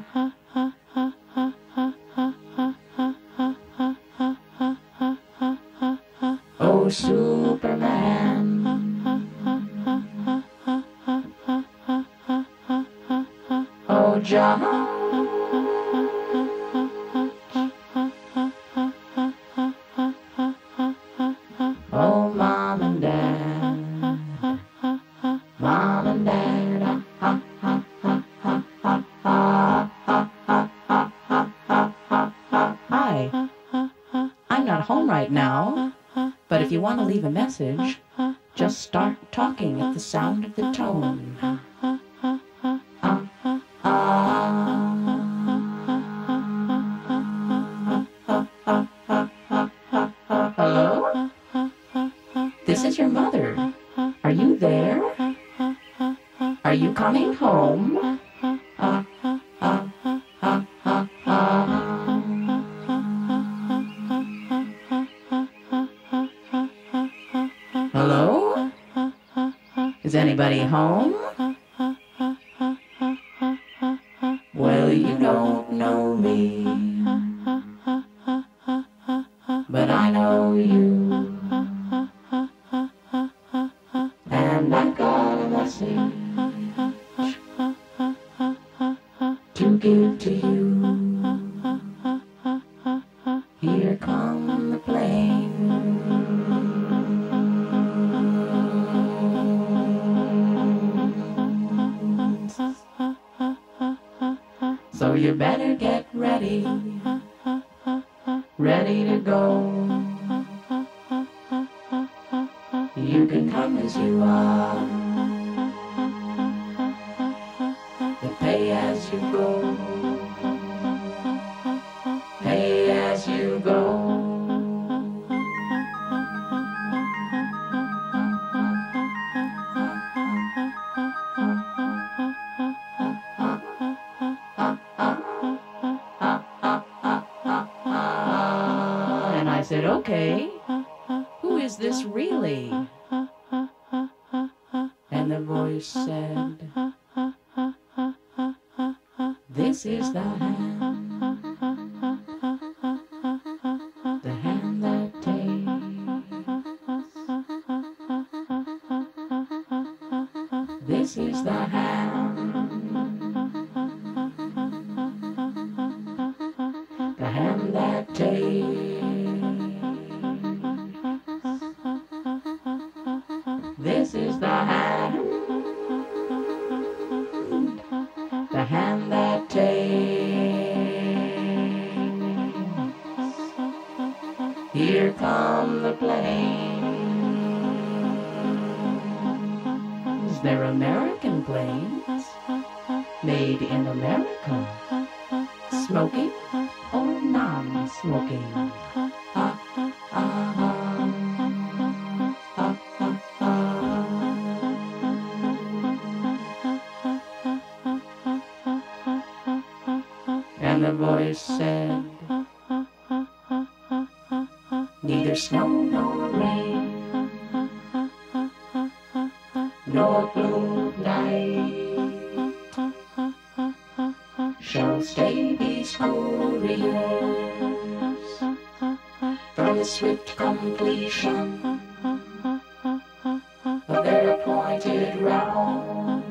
ha. Oh Superman, oh John. Want to leave a message, just start talking at the sound of the tone. Hello? This is your mother. Are you there? Are you coming home? Hello? Is anybody home? Well, you don't know me, but I know you, and I've got a message to give to you. Here come the planes. So you better get ready, ready to go. You can come as you are, but pay as you go, pay as you go. I said, okay, who is this really? And the voice said, this is the hand, the hand that takes. This is the hand, the hand that takes. This is the hand, the hand that takes. Here come the planes. they're American planes, made in America, smoking or non-smoking. Ah, ah, ah. And the voice said, neither snow nor rain, nor blue night shall stay these couriers from the swift completion of their appointed round.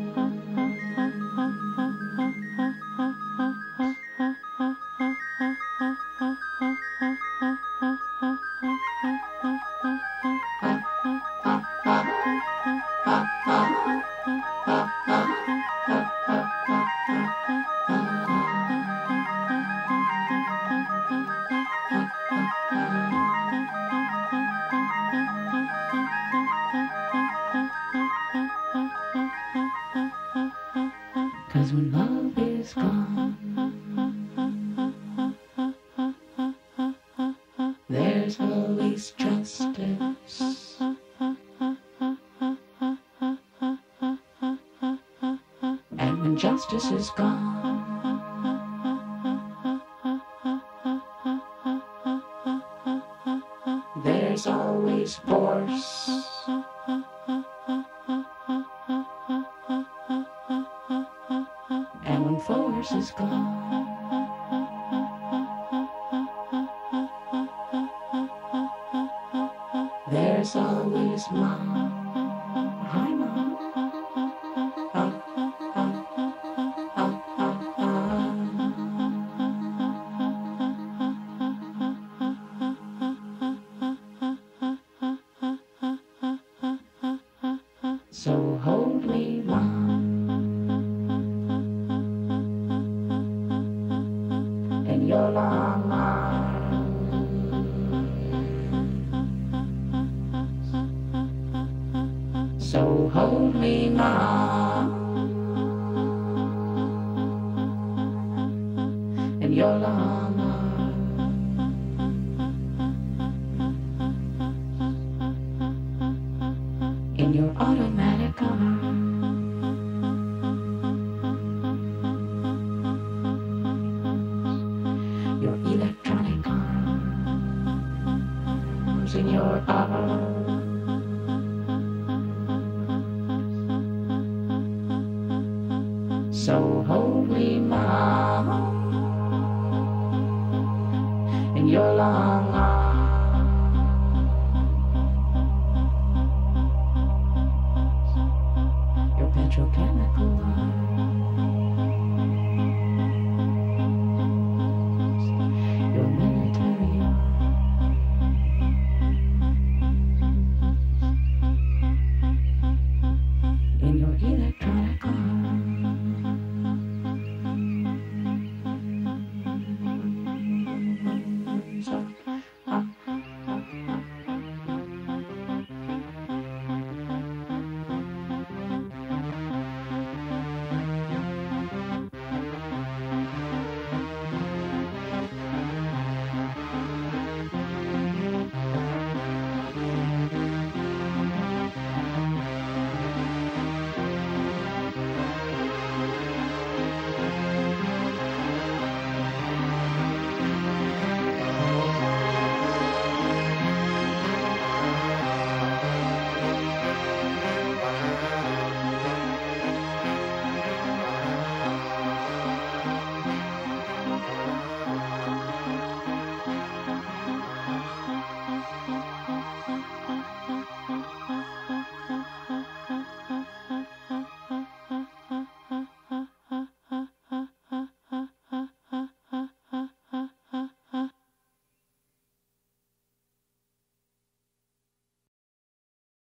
Cause when love is gone, there's always justice. And when justice is gone, there's always force. And when force is gone, there's always mom. Hi, mom. Ah, ah, ah, ah, ah. So hold me, mom. In your long arms. So hold me, mom. In your long arms. In your automatic arms. Your electronic arms, in your arms. So hold me, mom, in your long arms.